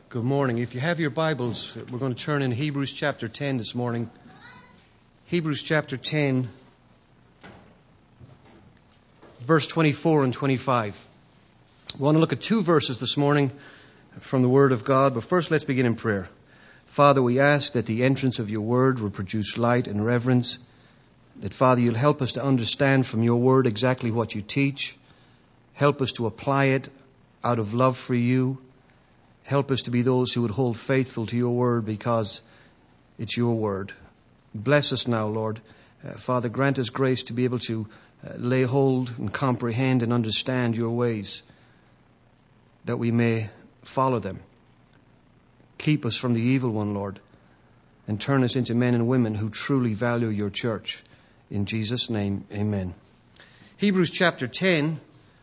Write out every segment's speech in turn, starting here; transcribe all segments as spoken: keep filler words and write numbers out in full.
Good morning. If you have your Bibles, we're going to turn in Hebrews chapter ten this morning. Hebrews chapter ten, verse twenty-four and twenty-five. We want to look at two verses this morning from the Word of God, but first let's begin in prayer. Father, we ask that the entrance of your Word will produce light and reverence, that, Father, you'll help us to understand from your Word exactly what you teach. Help us to apply it out of love for you. Help us to be those who would hold faithful to your word because it's your word. Bless us now, Lord. Uh, Father, grant us grace to be able to uh, lay hold and comprehend and understand your ways, that we may follow them. Keep us from the evil one, Lord, and turn us into men and women who truly value your church. In Jesus' name, amen. Hebrews chapter ten,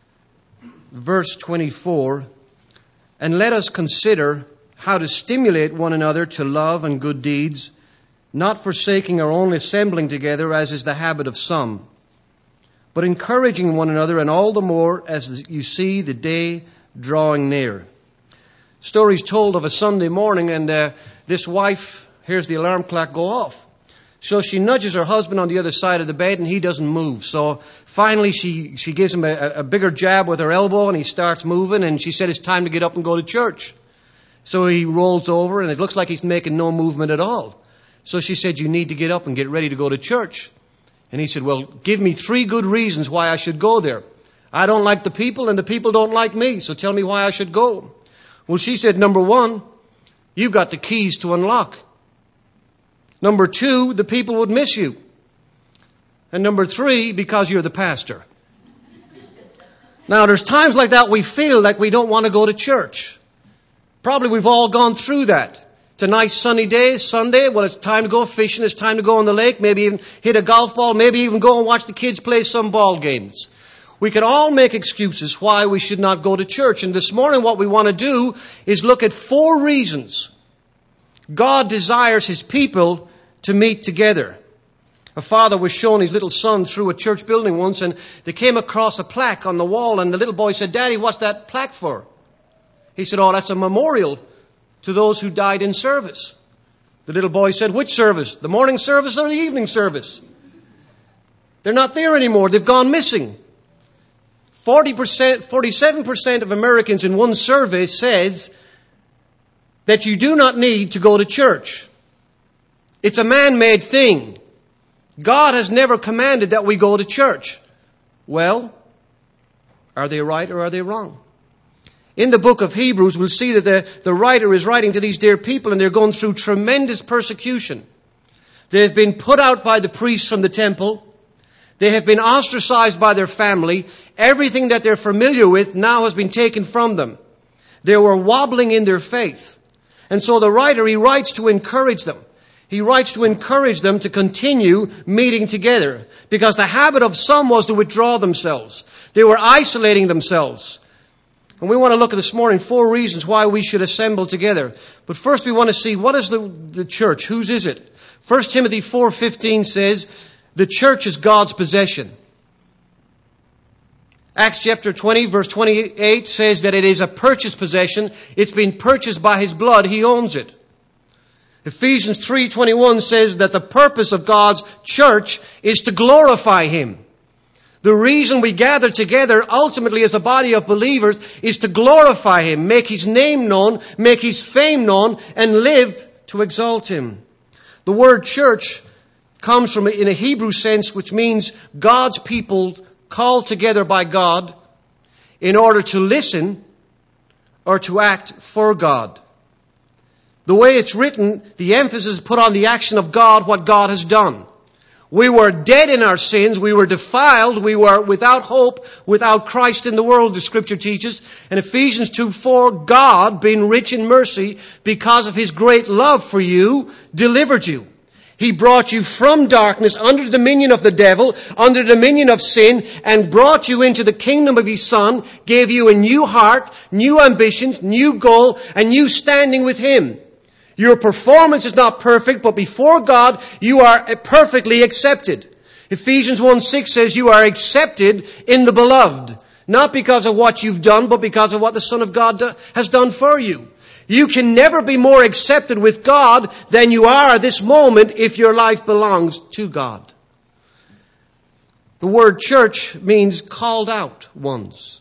verse twenty-four. And let us consider how to stimulate one another to love and good deeds, not forsaking our own assembling together, as is the habit of some, but encouraging one another, and all the more as you see the day drawing near. Stories told of a Sunday morning, and uh, this wife hears the alarm clock go off. So she nudges her husband on the other side of the bed, and he doesn't move. So finally she, she gives him a, a bigger jab with her elbow, and he starts moving, and she said it's time to get up and go to church. So he rolls over, and it looks like he's making no movement at all. So she said, you need to get up and get ready to go to church. And he said, well, give me three good reasons why I should go there. I don't like the people, and the people don't like me, so tell me why I should go. Well, she said, number one, you've got the keys to unlock. Number two, the people would miss you. And number three, because you're the pastor. Now, there's times like that we feel like we don't want to go to church. Probably we've all gone through that. It's a nice sunny day, Sunday. Well, it's time to go fishing. It's time to go on the lake. Maybe even hit a golf ball. Maybe even go and watch the kids play some ball games. We can all make excuses why we should not go to church. And this morning what we want to do is look at four reasons God desires His people to meet together. A father was showing his little son through a church building once, and they came across a plaque on the wall, and the little boy said, Daddy, what's that plaque for? He said, oh, that's a memorial to those who died in service. The little boy said, which service? The morning service or the evening service? They're not there anymore. They've gone missing. forty percent, forty-seven percent of Americans in one survey says that you do not need to go to church. It's a man-made thing. God has never commanded that we go to church. Well, are they right or are they wrong? In the book of Hebrews, we'll see that the, the writer is writing to these dear people, and they're going through tremendous persecution. They've been put out by the priests from the temple. They have been ostracized by their family. Everything that they're familiar with now has been taken from them. They were wobbling in their faith. And so the writer, he writes to encourage them. He writes to encourage them to continue meeting together, because the habit of some was to withdraw themselves. They were isolating themselves. And we want to look at this morning four reasons why we should assemble together. But first we want to see, what is the, the church? Whose is it? First Timothy four fifteen says, the church is God's possession. Acts chapter twenty verse twenty-eight says that it is a purchased possession. It's been purchased by His blood. He owns it. Ephesians three twenty-one says that the purpose of God's church is to glorify Him. The reason we gather together ultimately as a body of believers is to glorify Him, make His name known, make His fame known, and live to exalt Him. The word church comes from in a Hebrew sense, which means God's people called together by God in order to listen or to act for God. The way it's written, the emphasis is put on the action of God, what God has done. We were dead in our sins. We were defiled. We were without hope, without Christ in the world, the Scripture teaches. And Ephesians two four, God, being rich in mercy, because of His great love for you, delivered you. He brought you from darkness, under the dominion of the devil, under the dominion of sin, and brought you into the kingdom of His Son, gave you a new heart, new ambitions, new goal, and new standing with Him. Your performance is not perfect, but before God, you are perfectly accepted. Ephesians one six says you are accepted in the beloved. Not because of what you've done, but because of what the Son of God do, has done for you. You can never be more accepted with God than you are at this moment if your life belongs to God. The word church means called out ones.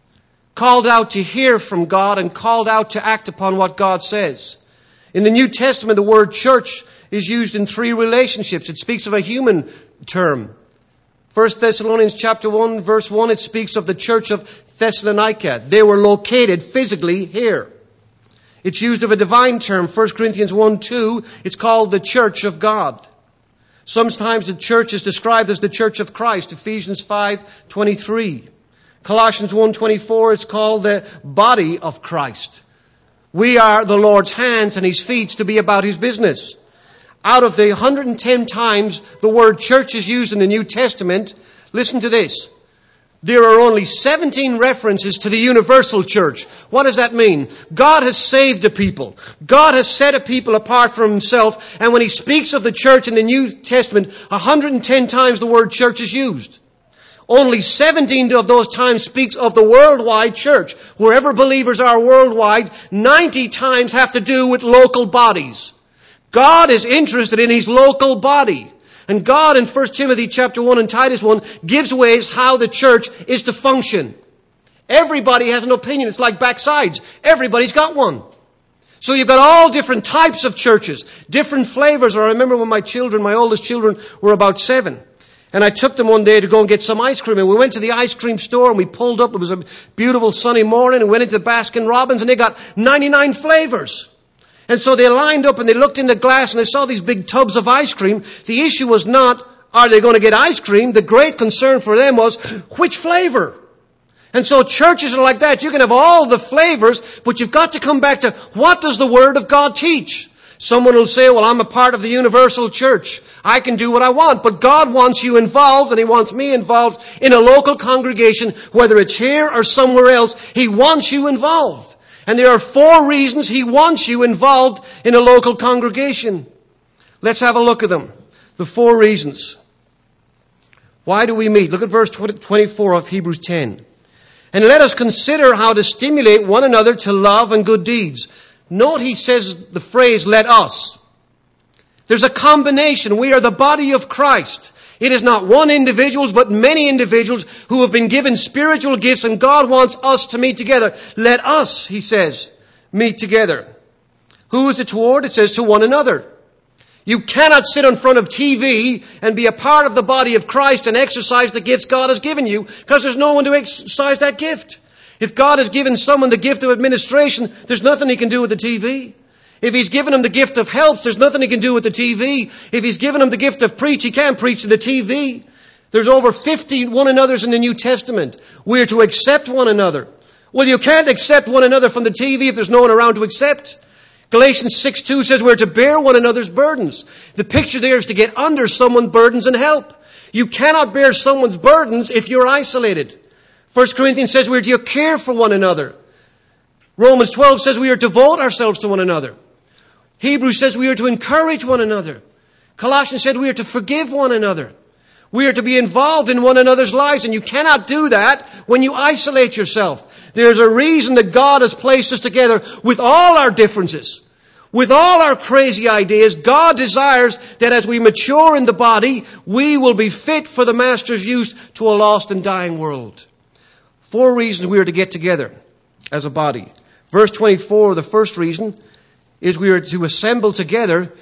Called out to hear from God and called out to act upon what God says. In the New Testament, the word church is used in three relationships. It speaks of a human term. First Thessalonians chapter one, verse one, it speaks of the church of Thessalonica. They were located physically here. It's used of a divine term. First Corinthians one, two, it's called the church of God. Sometimes the church is described as the church of Christ. Ephesians five, twenty-three. Colossians one, twenty-four, it's called the body of Christ. We are the Lord's hands and His feet to be about His business. Out of the one hundred ten times the word church is used in the New Testament, listen to this. There are only seventeen references to the universal church. What does that mean? God has saved a people. God has set a people apart from Himself. And when He speaks of the church in the New Testament, one hundred ten times the word church is used. Only seventeen of those times speaks of the worldwide church. Wherever believers are worldwide, ninety times have to do with local bodies. God is interested in His local body. And God in First Timothy chapter one and Titus one gives ways how the church is to function. Everybody has an opinion. It's like backsides. Everybody's got one. So you've got all different types of churches, different flavors. I remember when my children, my oldest children, were about seven. And I took them one day to go and get some ice cream. And we went to the ice cream store and we pulled up. It was a beautiful sunny morning and went into the Baskin Robbins and they got ninety-nine flavors. And so they lined up and they looked in the glass and they saw these big tubs of ice cream. The issue was not, are they going to get ice cream? The great concern for them was, which flavor? And so churches are like that. You can have all the flavors, but you've got to come back to, what does the Word of God teach? Someone will say, well, I'm a part of the universal church. I can do what I want. But God wants you involved and He wants me involved in a local congregation, whether it's here or somewhere else. He wants you involved. And there are four reasons He wants you involved in a local congregation. Let's have a look at them. The four reasons. Why do we meet? Look at verse twenty-four of Hebrews ten. And let us consider how to stimulate one another to love and good deeds. Note he says the phrase, let us. There's a combination. We are the body of Christ. It is not one individual, but many individuals who have been given spiritual gifts, and God wants us to meet together. Let us, he says, meet together. Who is it toward? It says to one another. You cannot sit in front of T V and be a part of the body of Christ and exercise the gifts God has given you, because there's no one to exercise that gift. If God has given someone the gift of administration, there's nothing he can do with the T V. If He's given him the gift of helps, there's nothing he can do with the T V. If He's given him the gift of preach, he can't preach to the T V. There's over fifty one another's in the New Testament. We're to accept one another. Well, you can't accept one another from the T V if there's no one around to accept. Galatians six two says we're to bear one another's burdens. The picture there is to get under someone's burdens and help. You cannot bear someone's burdens if you're isolated. First Corinthians says we're to care for one another. Romans twelve says we are to devote ourselves to one another. Hebrews says we are to encourage one another. Colossians said we are to forgive one another. We are to be involved in one another's lives, and you cannot do that when you isolate yourself. There's a reason that God has placed us together with all our differences, with all our crazy ideas. God desires that as we mature in the body, we will be fit for the Master's use to a lost and dying world. Four reasons we are to get together as a body. Verse twenty-four, the first reason is we are to assemble together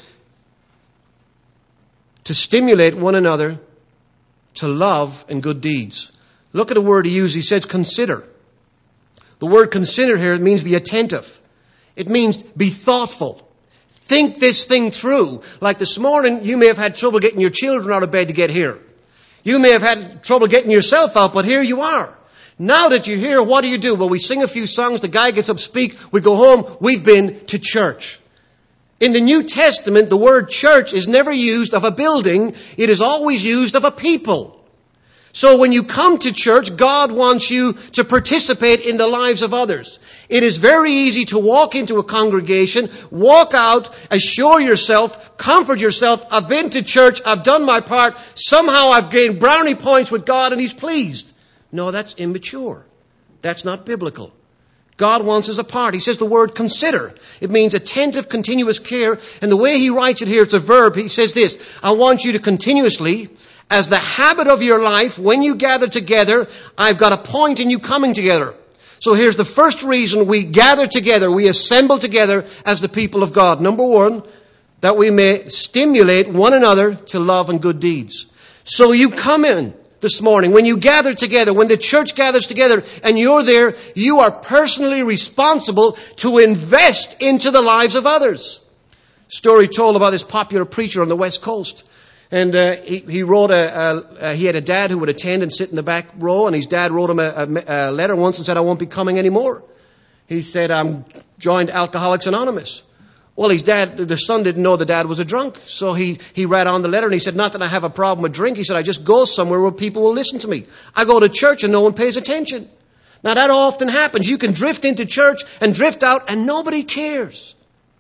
to stimulate one another to love and good deeds. Look at the word he used. He says consider. The word consider here, it means be attentive. It means be thoughtful. Think this thing through. Like this morning, you may have had trouble getting your children out of bed to get here. You may have had trouble getting yourself out, but here you are. Now that you're here, what do you do? Well, we sing a few songs, the guy gets up, speak, we go home, we've been to church. In the New Testament, the word church is never used of a building, it is always used of a people. So when you come to church, God wants you to participate in the lives of others. It is very easy to walk into a congregation, walk out, assure yourself, comfort yourself, I've been to church, I've done my part, somehow I've gained brownie points with God and He's pleased. No, that's immature. That's not biblical. God wants us apart. He says the word consider. It means attentive, continuous care. And the way he writes it here, it's a verb. He says this, I want you to continuously, as the habit of your life, when you gather together, I've got a point in you coming together. So here's the first reason we gather together, we assemble together as the people of God. Number one, that we may stimulate one another to love and good deeds. So you come in this morning, when you gather together, when the church gathers together and you're there, you are personally responsible to invest into the lives of others. Story told about this popular preacher on the West Coast. And uh, he, he wrote a, a, a, he had a dad who would attend and sit in the back row, and his dad wrote him a, a, a letter once and said, I won't be coming anymore. He said, I'm joined Alcoholics Anonymous. Well, his dad, the son didn't know the dad was a drunk. So he, he read on the letter and he said, not that I have a problem with drink. He said, I just go somewhere where people will listen to me. I go to church and no one pays attention. Now that often happens. You can drift into church and drift out and nobody cares.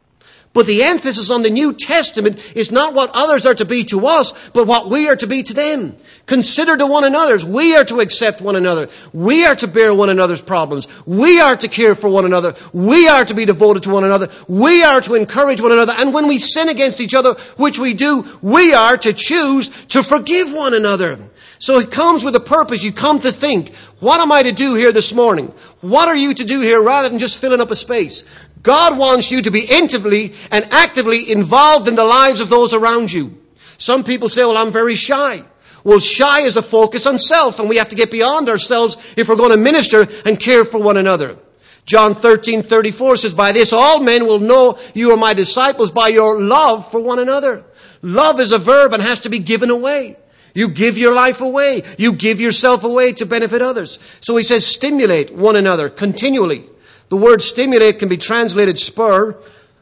But the emphasis on the New Testament is not what others are to be to us, but what we are to be to them. Consider to one another. We are to accept one another. We are to bear one another's problems. We are to care for one another. We are to be devoted to one another. We are to encourage one another. And when we sin against each other, which we do, we are to choose to forgive one another. So it comes with a purpose. You come to think, what am I to do here this morning? What are you to do here rather than just filling up a space? God wants you to be intimately and actively involved in the lives of those around you. Some people say, well, I'm very shy. Well, shy is a focus on self, and we have to get beyond ourselves if we're going to minister and care for one another. John thirteen thirty-four says, by this all men will know you are my disciples, by your love for one another. Love is a verb and has to be given away. You give your life away. You give yourself away to benefit others. So he says, stimulate one another continually. The word stimulate can be translated spur,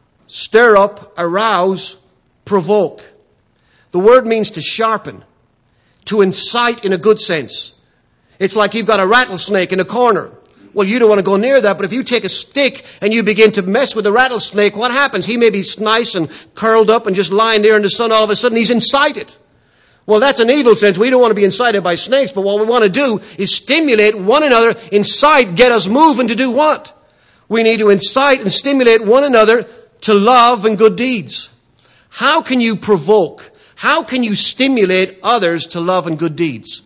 stir up, arouse, provoke. The word means to sharpen, to incite in a good sense. It's like you've got a rattlesnake in a corner. Well, you don't want to go near that, but if you take a stick and you begin to mess with the rattlesnake, what happens? He may be nice and curled up and just lying there in the sun. All of a sudden, he's incited. Well, that's an evil sense. We don't want to be incited by snakes, but what we want to do is stimulate one another, incite, get us moving to do what? We need to incite and stimulate one another to love and good deeds. How can you provoke? How can you stimulate others to love and good deeds?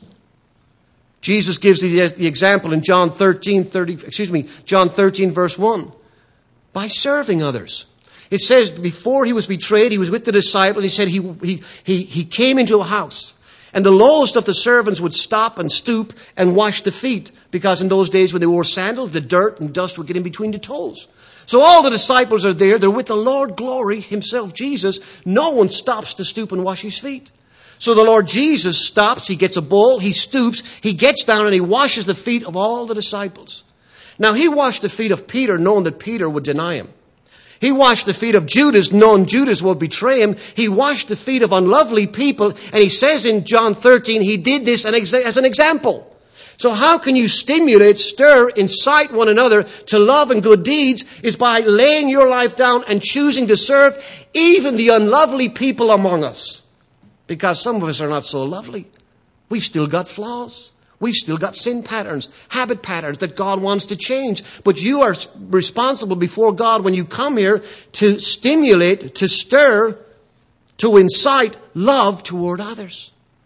Jesus gives the, the example in John thirteen, thirty, excuse me, John thirteen verse one. By serving others. It says before he was betrayed, he was with the disciples. He said he, he, he, he came into a house. And the lowest of the servants would stop and stoop and wash the feet. Because in those days when they wore sandals, the dirt and dust would get in between the toes. So all the disciples are there. They're with the Lord glory himself, Jesus. No one stops to stoop and wash his feet. So the Lord Jesus stops. He gets a bowl. He stoops. He gets down and he washes the feet of all the disciples. Now he washed the feet of Peter knowing that Peter would deny him. He washed the feet of Judas, knowing Judas would betray him. He washed the feet of unlovely people. And he says in John thirteen, he did this as an example. So how can you stimulate, stir, incite one another to love and good deeds is by laying your life down and choosing to serve even the unlovely people among us. Because some of us are not so lovely. We've still got flaws. We've still got sin patterns, habit patterns that God wants to change. But you are responsible before God when you come here to stimulate, to stir, to incite love toward others.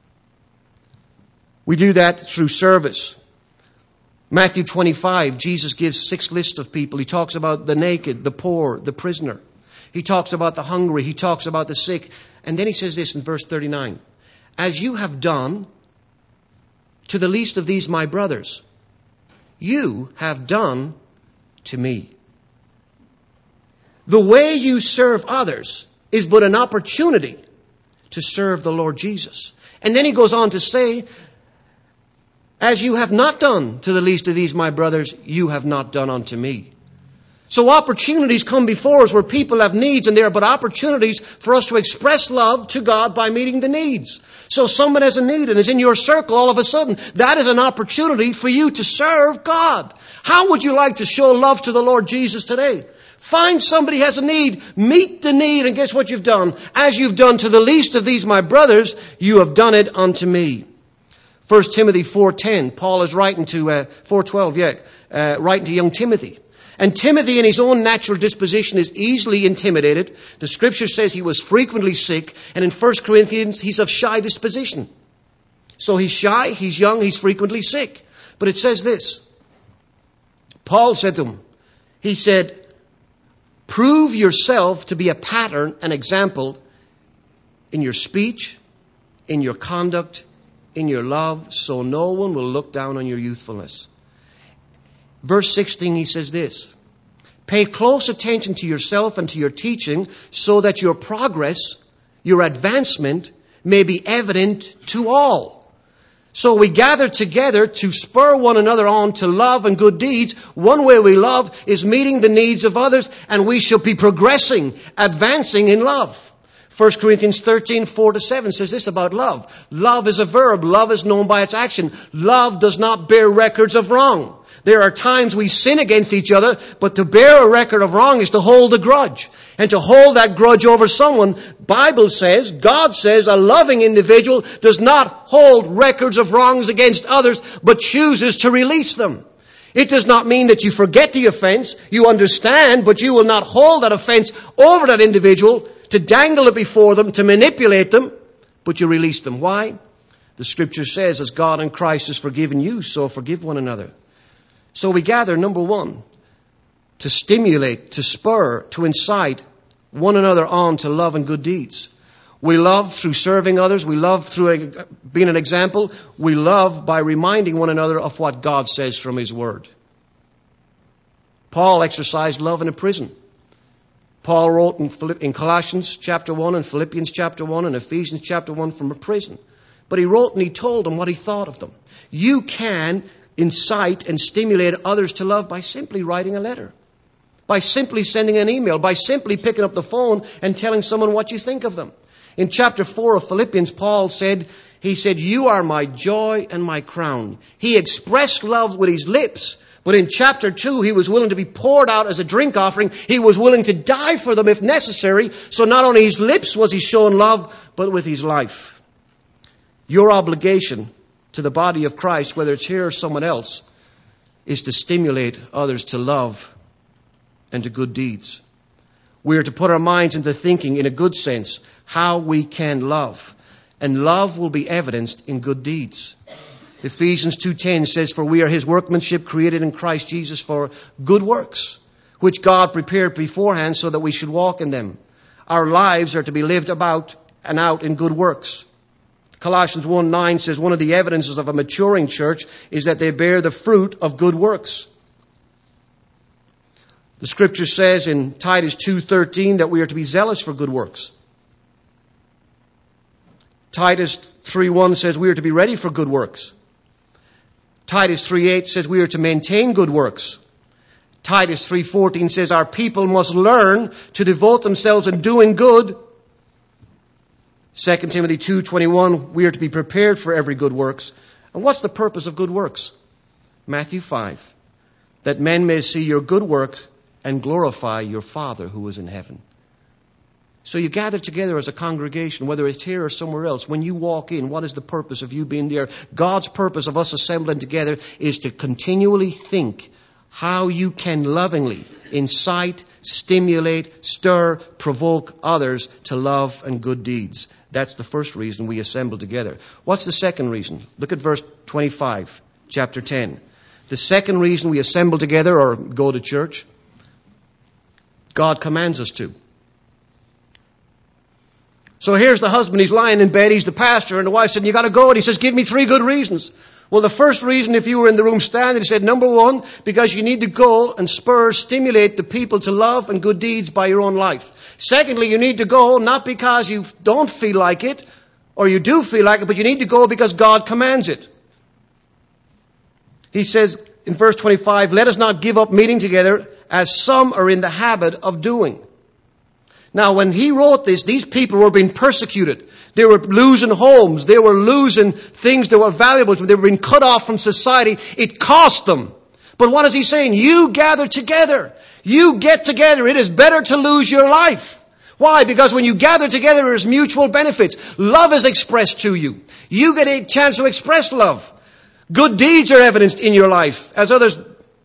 We do that through service. Matthew twenty-five, Jesus gives six lists of people. He talks about the naked, the poor, the prisoner. He talks about the hungry. He talks about the sick. And then he says this in verse thirty-nine. As you have done to the least of these my brothers, you have done to me. The way you serve others is but an opportunity to serve the Lord Jesus. And then he goes on to say, as you have not done to the least of these my brothers, you have not done unto me. So opportunities come before us where people have needs, and there are but opportunities for us to express love to God by meeting the needs. So someone has a need and is in your circle all of a sudden. That is an opportunity for you to serve God. How would you like to show love to the Lord Jesus today? Find somebody has a need, meet the need, and guess what you've done? As you've done to the least of these my brothers, you have done it unto me. First Timothy four ten, Paul is writing to, uh, four twelve, yeah, uh, writing to young Timothy. And Timothy, in his own natural disposition, is easily intimidated. The Scripture says he was frequently sick. And in First Corinthians, he's of shy disposition. So he's shy, he's young, he's frequently sick. But it says this. Paul said to him, he said, prove yourself to be a pattern, an example in your speech, in your conduct, in your love, so no one will look down on your youthfulness. Verse sixteen, he says this, pay close attention to yourself and to your teaching so that your progress, your advancement may be evident to all. So we gather together to spur one another on to love and good deeds. One way we love is meeting the needs of others, and we shall be progressing, advancing in love. First Corinthians thirteen, four to seven says this about love. Love is a verb. Love is known by its action. Love does not bear records of wrong. There are times we sin against each other, but to bear a record of wrong is to hold a grudge. And to hold that grudge over someone, Bible says, God says, a loving individual does not hold records of wrongs against others, but chooses to release them. It does not mean that you forget the offense, you understand, but you will not hold that offense over that individual to dangle it before them, to manipulate them, but you release them. Why? The Scripture says, as God in Christ has forgiven you, so forgive one another. So we gather, number one, to stimulate, to spur, to incite one another on to love and good deeds. We love through serving others. We love through a, being an example. We love by reminding one another of what God says from His Word. Paul exercised love in a prison. Paul wrote in, Philipp, in Colossians chapter one and Philippians chapter one and Ephesians chapter one from a prison. But he wrote and he told them what he thought of them. You can incite and stimulate others to love by simply writing a letter, by simply sending an email, by simply picking up the phone and telling someone what you think of them. In chapter four of Philippians, Paul said, he said, you are my joy and my crown. He expressed love with his lips, but in chapter two, he was willing to be poured out as a drink offering. He was willing to die for them if necessary. So not only his lips was he showing love, but with his life. Your obligation to the body of Christ, whether it's here or someone else, is to stimulate others to love and to good deeds. We are to put our minds into thinking, in a good sense, how we can love. And love will be evidenced in good deeds. Ephesians two ten says, for we are His workmanship, created in Christ Jesus for good works, which God prepared beforehand so that we should walk in them. Our lives are to be lived about and out in good works. Colossians one nine says one of the evidences of a maturing church is that they bear the fruit of good works. The Scripture says in Titus two thirteen that we are to be zealous for good works. Titus three one says we are to be ready for good works. Titus three eight says we are to maintain good works. Titus three fourteen says our people must learn to devote themselves in doing good. Second Timothy two twenty-one, we are to be prepared for every good works. And what's the purpose of good works? Matthew five, that men may see your good work and glorify your Father who is in heaven. So you gather together as a congregation, whether it's here or somewhere else. When you walk in, what is the purpose of you being there? God's purpose of us assembling together is to continually think how you can lovingly incite, stimulate, stir, provoke others to love and good deeds. That's the first reason we assemble together. What's the second reason? Look at verse twenty-five, chapter ten. The second reason we assemble together or go to church, God commands us to. So here's the husband, he's lying in bed, he's the pastor, and the wife said, you got to go. And he says, give me three good reasons. Well, the first reason, if you were in the room standing, he said, number one, because you need to go and spur, stimulate the people to love and good deeds by your own life. Secondly, you need to go not because you don't feel like it, or you do feel like it, but you need to go because God commands it. He says in verse twenty-five, let us not give up meeting together as some are in the habit of doing. Now, when he wrote this, these people were being persecuted. They were losing homes. They were losing things that were valuable to them. They were being cut off from society. It cost them. But what is he saying? You gather together. You get together. It is better to lose your life. Why? Because when you gather together, there is mutual benefits. Love is expressed to you. You get a chance to express love. Good deeds are evidenced in your life. As others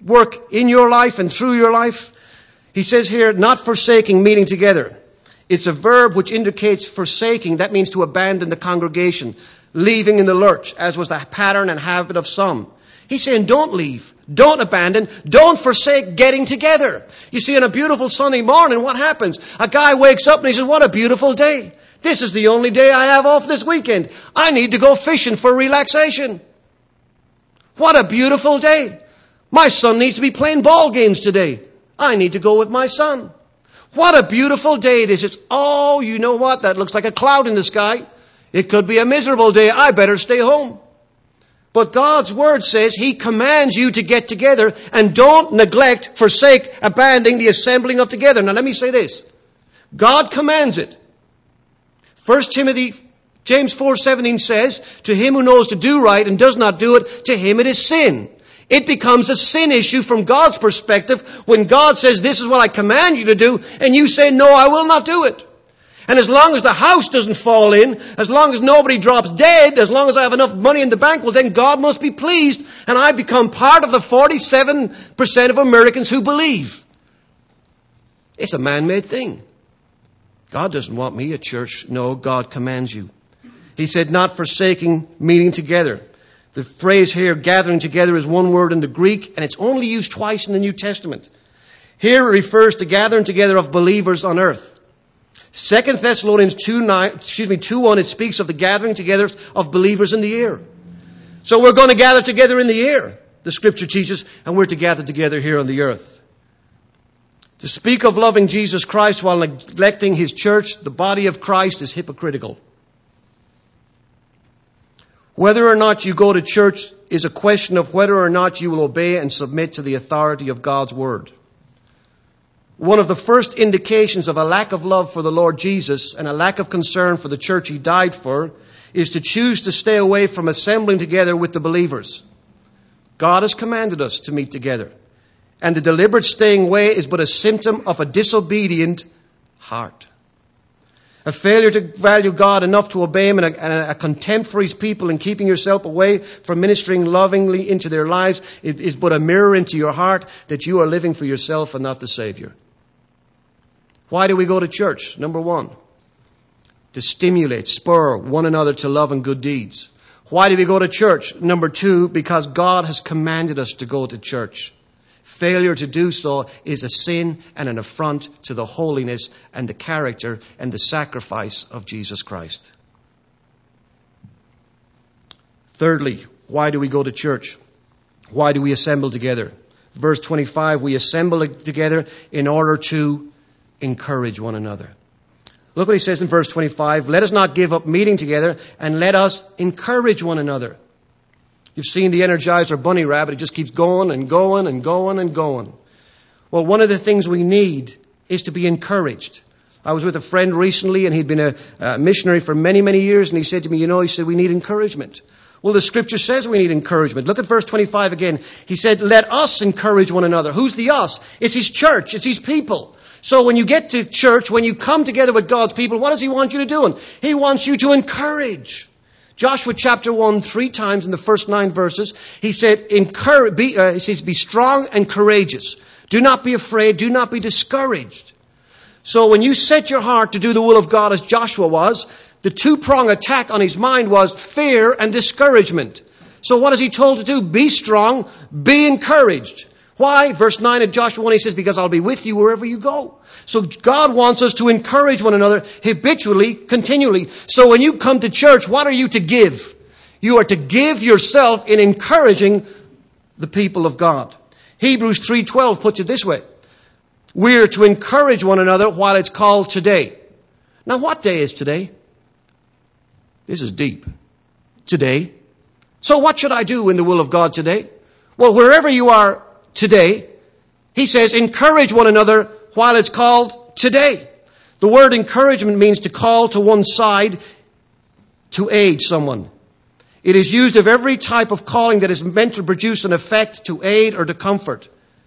work in your life and through your life? He says here, not forsaking meeting together. It's a verb which indicates forsaking. That means to abandon the congregation, leaving in the lurch, as was the pattern and habit of some. He's saying, don't leave, don't abandon, don't forsake getting together. You see, on a beautiful sunny morning, what happens? A guy wakes up and he says, what a beautiful day. This is the only day I have off this weekend. I need to go fishing for relaxation. What a beautiful day. My son needs to be playing ball games today. I need to go with my son. What a beautiful day it is. It's, oh, you know what? That looks like a cloud in the sky. It could be a miserable day. I better stay home. But God's word says He commands you to get together, and don't neglect, forsake, abandoning the assembling of together. Now let me say this. God commands it. First Timothy, James four seventeen says, to him who knows to do right and does not do it, to him it is sin. It becomes a sin issue from God's perspective when God says, this is what I command you to do, and you say, no, I will not do it. And as long as the house doesn't fall in, as long as nobody drops dead, as long as I have enough money in the bank, well then God must be pleased, and I become part of the forty-seven percent of Americans who believe. It's a man-made thing. God doesn't want me at church. No, God commands you. He said, not forsaking meeting together. The phrase here, gathering together, is one word in the Greek, and it's only used twice in the New Testament. Here it refers to gathering together of believers on earth. Second Thessalonians two nine, excuse me, two one, it speaks of the gathering together of believers in the air. So we're going to gather together in the air, the Scripture teaches, and we're to gather together here on the earth. To speak of loving Jesus Christ while neglecting His church, the body of Christ, is hypocritical. Whether or not you go to church is a question of whether or not you will obey and submit to the authority of God's Word. One of the first indications of a lack of love for the Lord Jesus and a lack of concern for the church He died for is to choose to stay away from assembling together with the believers. God has commanded us to meet together. And the deliberate staying away is but a symptom of a disobedient heart. A failure to value God enough to obey Him, and a, and a contempt for His people, and keeping yourself away from ministering lovingly into their lives, it is but a mirror into your heart that you are living for yourself and not the Savior. Why do we go to church? Number one, to stimulate, spur one another to love and good deeds. Why do we go to church? Number two, because God has commanded us to go to church. Failure to do so is a sin and an affront to the holiness and the character and the sacrifice of Jesus Christ. Thirdly, why do we go to church? Why do we assemble together? Verse twenty-five, we assemble together in order to encourage one another. Look what he says in verse twenty-five. Let us not give up meeting together, and let us encourage one another. You've seen the Energizer bunny rabbit. It just keeps going and going and going and going. Well, one of the things we need is to be encouraged. I was with a friend recently, and he'd been a, a missionary for many, many years, and he said to me, you know, he said, we need encouragement. Well, the Scripture says we need encouragement. Look at verse twenty-five again. He said, let us encourage one another. Who's the us? It's His church. It's His people. So when you get to church, when you come together with God's people, what does He want you to do? He wants you to encourage. Joshua chapter one, three times in the first nine verses, he said, encourage, be, uh, he says, be strong and courageous. Do not be afraid. Do not be discouraged. So when you set your heart to do the will of God as Joshua was, the two-prong attack on his mind was fear and discouragement. So what is he told to do? Be strong, be encouraged. Why? Verse nine of Joshua one, he says, because I'll be with you wherever you go. So God wants us to encourage one another habitually, continually. So when you come to church, what are you to give? You are to give yourself in encouraging the people of God. Hebrews three twelve puts it this way. We're to encourage one another while it's called today. Now what day is today? This is deep. Today. So what should I do in the will of God today? Well, wherever you are today, he says, encourage one another while it's called today. The word encouragement means to call to one side to aid someone. It is used of every type of calling that is meant to produce an effect, to aid or to comfort.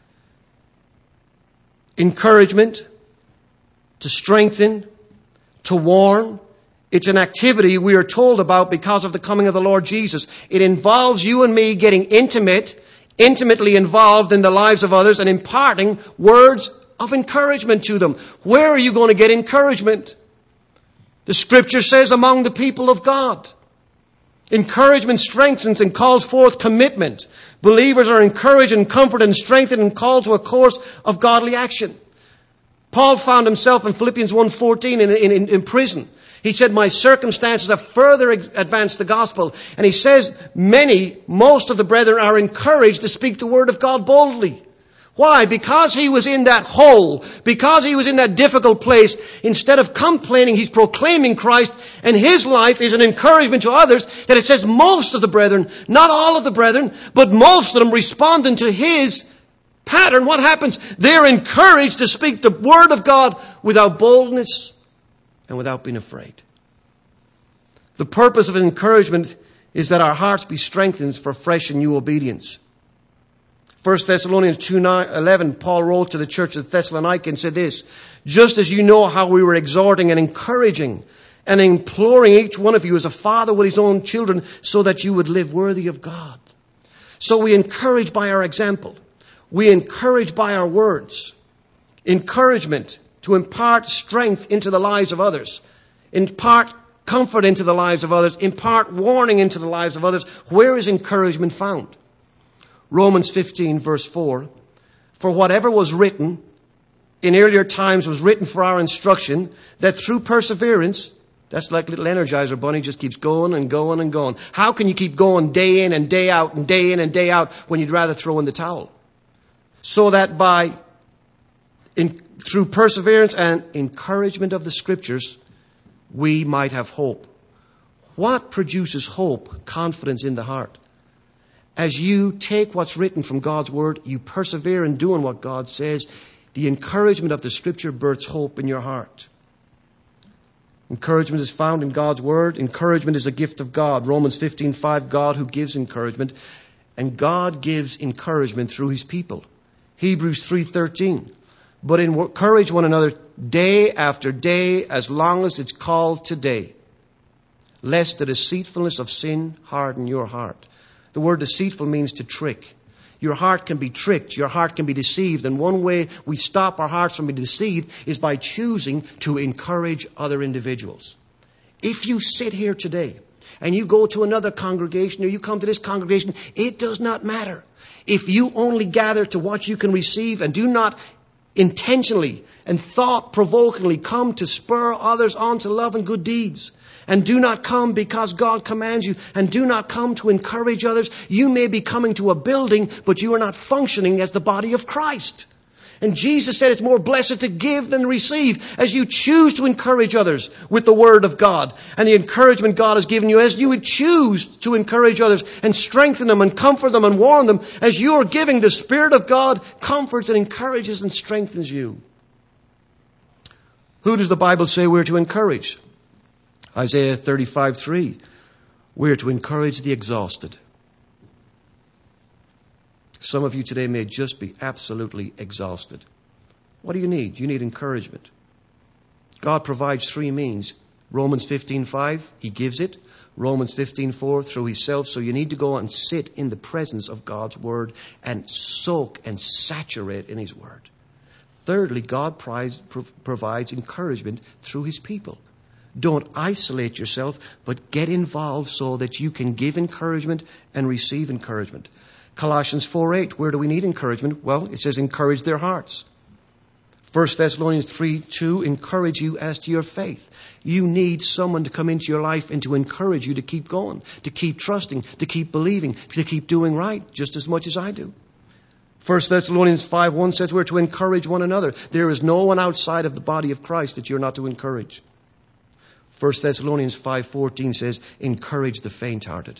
Encouragement, to strengthen, to warn. It's an activity we are told about because of the coming of the Lord Jesus. It involves you and me getting intimate, intimately involved in the lives of others and imparting words of encouragement to them. Where are you going to get encouragement? The Scripture says among the people of God. Encouragement strengthens and calls forth commitment. Believers are encouraged and comforted and strengthened and called to a course of godly action. Paul found himself in Philippians one fourteen in, in, in prison. He said, my circumstances have further advanced the gospel. And he says, many, most of the brethren are encouraged to speak the word of God boldly. Why? Because he was in that hole, because he was in that difficult place, instead of complaining, he's proclaiming Christ, and his life is an encouragement to others, that it says most of the brethren, not all of the brethren, but most of them responding to his pattern. What happens? They're encouraged to speak the word of God without boldness and without being afraid. The purpose of encouragement is that our hearts be strengthened for fresh and new obedience. First Thessalonians two eleven, Paul wrote to the church of Thessalonica and said this, just as you know how we were exhorting and encouraging and imploring each one of you as a father with his own children, so that you would live worthy of God. So we encourage by our example. We encourage by our words. Encouragement to impart strength into the lives of others. Impart comfort into the lives of others. Impart warning into the lives of others. Where is encouragement found? Romans fifteen verse four. For whatever was written in earlier times was written for our instruction, that through perseverance, that's like little Energizer Bunny, just keeps going and going and going. How can you keep going day in and day out and day in and day out when you'd rather throw in the towel? So that by, in, through perseverance and encouragement of the Scriptures, we might have hope. What produces hope? Confidence in the heart. As you take what's written from God's Word, you persevere in doing what God says, the encouragement of the Scripture births hope in your heart. Encouragement is found in God's Word. Encouragement is a gift of God. Romans fifteen five, God who gives encouragement. And God gives encouragement through His people. Hebrews three thirteen. But encourage one another day after day, as long as it's called today, lest the deceitfulness of sin harden your heart. The word deceitful means to trick. Your heart can be tricked. Your heart can be deceived. And one way we stop our hearts from being deceived is by choosing to encourage other individuals. If you sit here today and you go to another congregation or you come to this congregation, it does not matter. If you only gather to what you can receive and do not intentionally and thought-provokingly come to spur others on to love and good deeds, and do not come because God commands you, and do not come to encourage others, you may be coming to a building, but you are not functioning as the body of Christ. And Jesus said it's more blessed to give than receive. As you choose to encourage others with the Word of God and the encouragement God has given you, as you would choose to encourage others and strengthen them and comfort them and warn them, as you are giving, the Spirit of God comforts and encourages and strengthens you. Who does the Bible say we're to encourage? Isaiah thirty-five three. We're to encourage the exhausted. Some of you today may just be absolutely exhausted. What do you need? You need encouragement. God provides three means. Romans fifteen five, He gives it. Romans fifteen four, through Himself. So you need to go and sit in the presence of God's Word and soak and saturate in His Word. Thirdly, God provides encouragement through His people. Don't isolate yourself, but get involved so that you can give encouragement and receive encouragement. Colossians four eight, where do we need encouragement? Well, it says encourage their hearts. First Thessalonians three two, encourage you as to your faith. You need someone to come into your life and to encourage you to keep going, to keep trusting, to keep believing, to keep doing right, just as much as I do. First Thessalonians five one says we're to encourage one another. There is no one outside of the body of Christ that you're not to encourage. First Thessalonians five fourteen says, encourage the faint-hearted.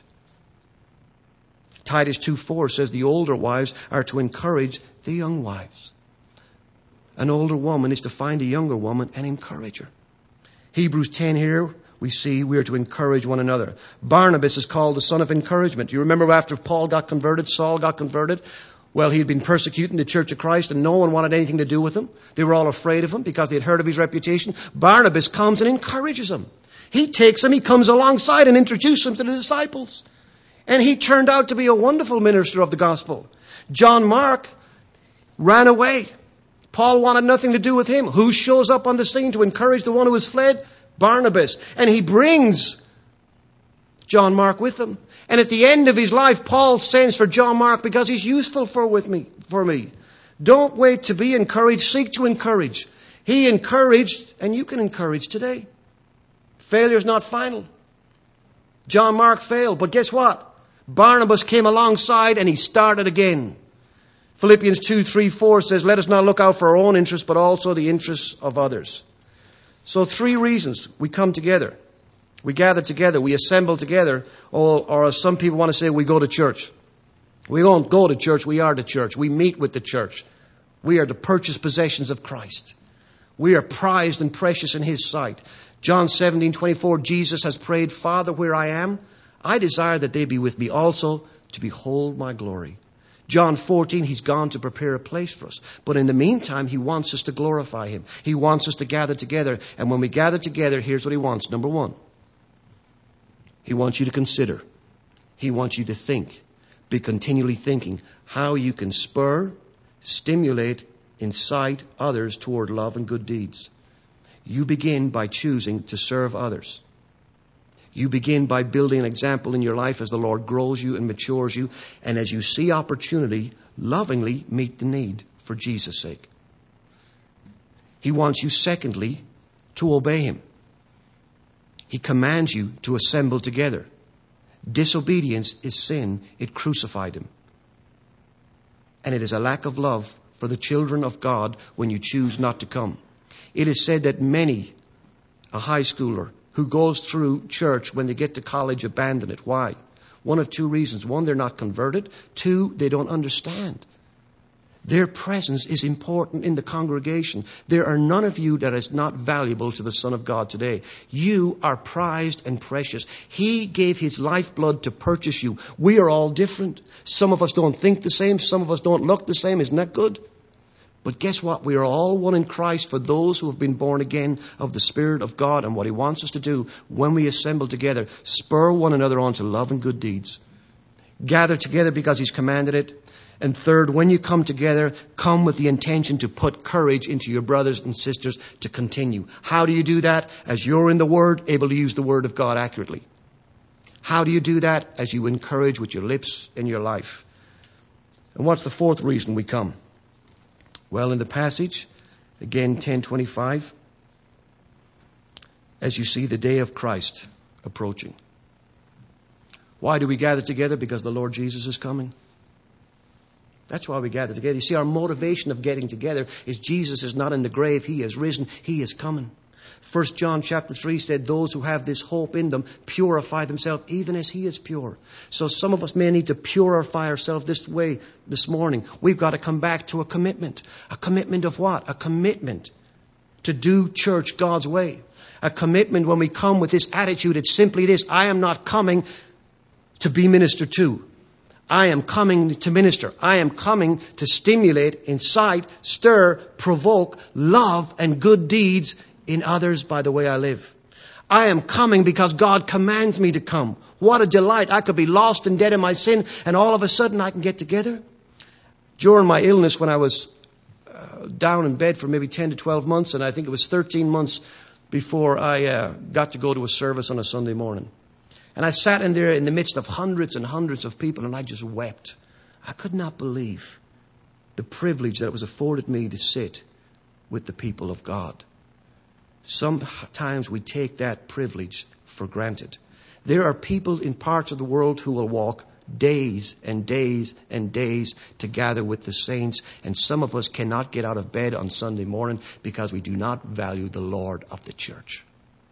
Titus two four says the older wives are to encourage the young wives. An older woman is to find a younger woman and encourage her. Hebrews ten here, we see we are to encourage one another. Barnabas is called the son of encouragement. You remember after Paul got converted, Saul got converted? Well, he had been persecuting the Church of Christ and no one wanted anything to do with him. They were all afraid of him because they had heard of his reputation. Barnabas comes and encourages him. He takes him, he comes alongside and introduces him to the disciples. And he turned out to be a wonderful minister of the gospel. John Mark ran away. Paul wanted nothing to do with him. Who shows up on the scene to encourage the one who has fled? Barnabas. And he brings John Mark with him. And at the end of his life, Paul sends for John Mark because he's useful for with me, for me. Don't wait to be encouraged. Seek to encourage. He encouraged, and you can encourage today. Failure is not final. John Mark failed, but guess what? Barnabas came alongside and he started again. Philippians two, three, four says, let us not look out for our own interests, but also the interests of others. So three reasons we come together. We gather together, we assemble together, or, or as some people want to say, we go to church. We don't go to church, we are the church. We meet with the church. We are the purchased possessions of Christ. We are prized and precious in His sight. John seventeen, twenty-four, Jesus has prayed, Father, where I am, I desire that they be with me also to behold my glory. John fourteen, He's gone to prepare a place for us. But in the meantime, He wants us to glorify Him. He wants us to gather together. And when we gather together, here's what He wants. Number one, He wants you to consider. He wants you to think. Be continually thinking how you can spur, stimulate, incite others toward love and good deeds. You begin by choosing to serve others. You begin by building an example in your life as the Lord grows you and matures you. And as you see opportunity, lovingly meet the need for Jesus' sake. He wants you, secondly, to obey Him. He commands you to assemble together. Disobedience is sin. It crucified Him. And it is a lack of love for the children of God when you choose not to come. It is said that many, a high schooler who goes through church when they get to college, abandon it. Why? One of two reasons. One, they're not converted. Two, they don't understand. Their presence is important in the congregation. There are none of you that is not valuable to the Son of God today. You are prized and precious. He gave His lifeblood to purchase you. We are all different. Some of us don't think the same. Some of us don't look the same. Isn't that good? But guess what? We are all one in Christ for those who have been born again of the Spirit of God. And what He wants us to do when we assemble together, spur one another on to love and good deeds. Gather together because He's commanded it. And third, when you come together, come with the intention to put courage into your brothers and sisters to continue. How do you do that? As you're in the Word, able to use the Word of God accurately. How do you do that? As you encourage with your lips and your life. And what's the fourth reason we come? Well, in the passage, again, ten twenty-five, as you see the day of Christ approaching. Why do we gather together? Because the Lord Jesus is coming. That's why we gather together. You see, our motivation of getting together is Jesus is not in the grave. He has risen. He is coming. First John chapter three said, those who have this hope in them purify themselves even as He is pure. So some of us may need to purify ourselves this way this morning. We've got to come back to a commitment. A commitment of what? A commitment to do church God's way. A commitment when we come with this attitude, it's simply this: I am not coming to be ministered to. I am coming to minister. I am coming to stimulate, incite, stir, provoke, love and good deeds in others by the way I live. I am coming because God commands me to come. What a delight. I could be lost and dead in my sin, and all of a sudden I can get together. During my illness, when I was uh, down in bed for maybe ten to twelve months, and I think it was thirteen months before I uh, got to go to a service on a Sunday morning. And I sat in there in the midst of hundreds and hundreds of people, and I just wept. I could not believe the privilege that it was afforded me to sit with the people of God. Sometimes we take that privilege for granted. There are people in parts of the world who will walk days and days and days to gather with the saints. And some of us cannot get out of bed on Sunday morning because we do not value the Lord of the church.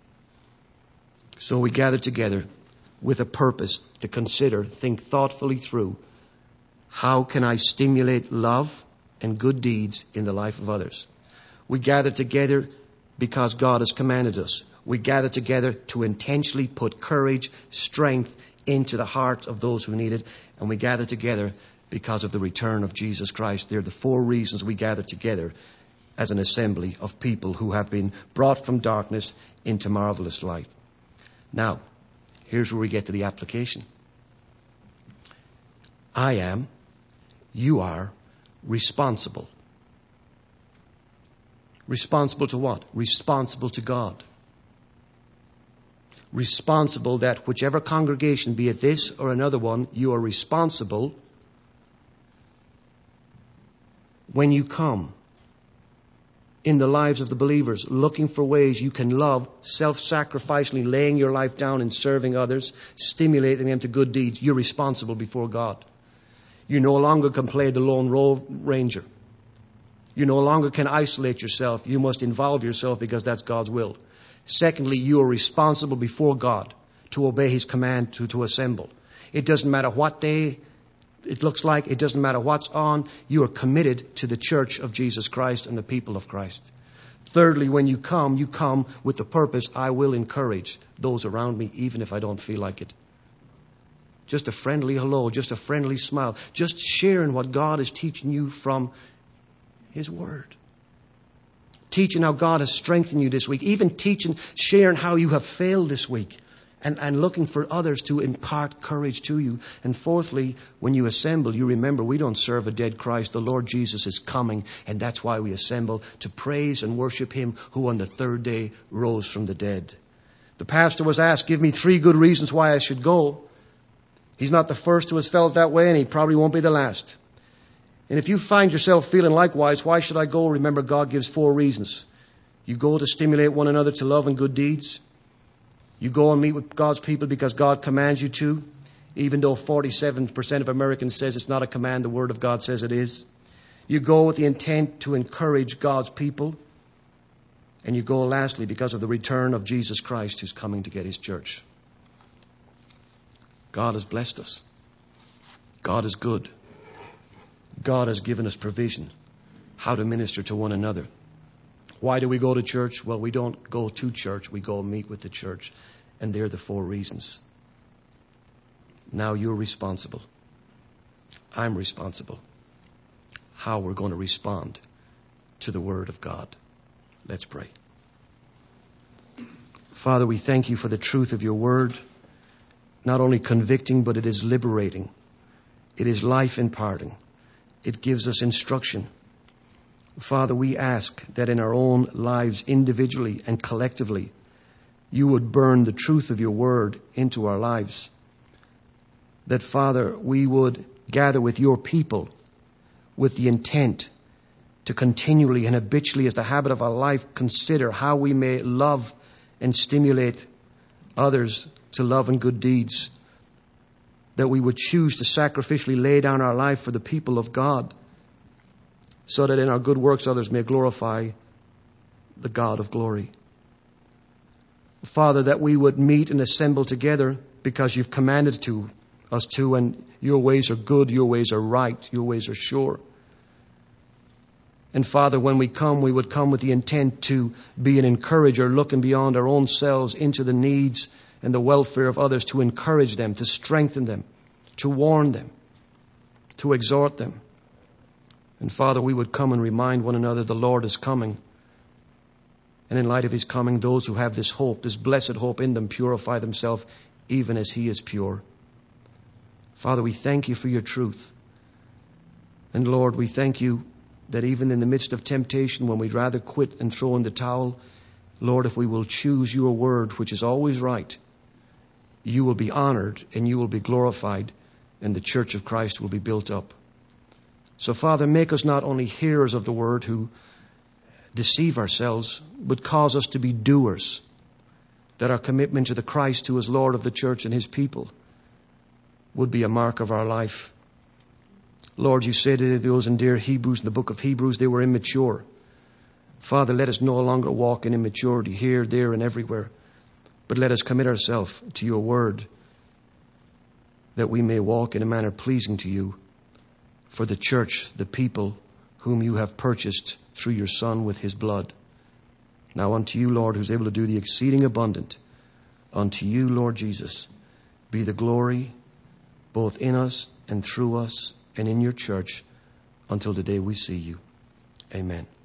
So we gather together with a purpose to consider, think thoughtfully through, how can I stimulate love and good deeds in the life of others? We gather together because God has commanded us. We gather together to intentionally put courage, strength into the hearts of those who need it. And we gather together because of the return of Jesus Christ. They're the four reasons we gather together as an assembly of people who have been brought from darkness into marvelous light. Now, here's where we get to the application. I am You are responsible. Responsible to what? Responsible to God. Responsible that whichever congregation, be it this or another one, you are responsible when you come in the lives of the believers, looking for ways you can love, self-sacrificially laying your life down and serving others, stimulating them to good deeds. You're responsible before God. You no longer can play the lone ranger. You no longer can isolate yourself. You must involve yourself because that's God's will. Secondly, you are responsible before God to obey His command to, to assemble. It doesn't matter what day it looks like. It doesn't matter what's on. You are committed to the church of Jesus Christ and the people of Christ. Thirdly, when you come, you come with the purpose, I will encourage those around me, even if I don't feel like it. Just a friendly hello, just a friendly smile, just sharing what God is teaching you from His Word. Teaching how God has strengthened you this week. Even teaching, sharing how you have failed this week. And, and looking for others to impart courage to you. And fourthly, when you assemble, you remember we don't serve a dead Christ. The Lord Jesus is coming. And that's why we assemble, to praise and worship Him who on the third day rose from the dead. The pastor was asked, give me three good reasons why I should go. He's not the first who has felt that way, and he probably won't be the last. And if you find yourself feeling likewise, why should I go? Remember, God gives four reasons. You go to stimulate one another to love and good deeds. You go and meet with God's people because God commands you to, even though forty-seven percent of Americans says it's not a command, the Word of God says it is. You go with the intent to encourage God's people. And you go lastly because of the return of Jesus Christ who's coming to get His church. God has blessed us. God is good. God has given us provision how to minister to one another. Why do we go to church? Well, we don't go to church. We go meet with the church. And they're the four reasons. Now you're responsible. I'm responsible. How we're going to respond to the Word of God. Let's pray. Father, we thank You for the truth of Your Word. Not only convicting, but it is liberating. It is life imparting. It gives us instruction. Father, we ask that in our own lives, individually and collectively, You would burn the truth of Your Word into our lives. That, Father, we would gather with Your people with the intent to continually and habitually, as the habit of our life, consider how we may love and stimulate others to love and good deeds. That we would choose to sacrificially lay down our life for the people of God, so that in our good works others may glorify the God of glory. Father, that we would meet and assemble together because You've commanded to us to, and Your ways are good, Your ways are right, Your ways are sure. And Father, when we come, we would come with the intent to be an encourager, looking beyond our own selves into the needs and the welfare of others, to encourage them, to strengthen them, to warn them, to exhort them. And Father, we would come and remind one another the Lord is coming. And in light of His coming, those who have this hope, this blessed hope in them, purify themselves even as He is pure. Father, we thank You for Your truth. And Lord, we thank You that even in the midst of temptation, when we'd rather quit and throw in the towel, Lord, if we will choose Your Word, which is always right, You will be honored and You will be glorified, and the church of Christ will be built up. So, Father, make us not only hearers of the Word who deceive ourselves, but cause us to be doers, that our commitment to the Christ who is Lord of the church and His people would be a mark of our life. Lord, You say to those in dear Hebrews, in the book of Hebrews, they were immature. Father, let us no longer walk in immaturity here, there, and everywhere, but let us commit ourselves to Your Word, that we may walk in a manner pleasing to You, for the church, the people whom You have purchased through Your Son with His blood. Now unto You, Lord, who's able to do the exceeding abundant, unto You, Lord Jesus, be the glory both in us and through us and in Your church until the day we see You. Amen.